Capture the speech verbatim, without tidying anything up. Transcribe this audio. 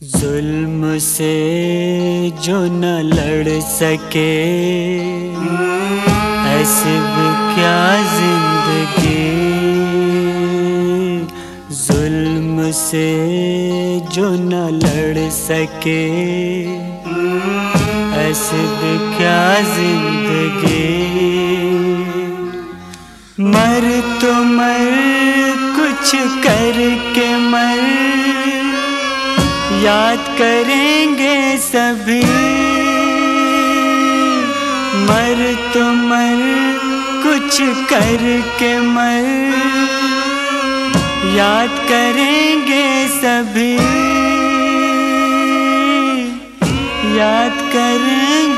जुल्म से जो न लड़ सके ऐसी भी क्या जिंदगी। जुल्म से जो न लड़ सके ऐसी भी क्या जिंदगी। मर तो मर कुछ करके मर, याद करेंगे सभी। मर तो मर कुछ करके मर, याद करेंगे सभी। याद करेंगे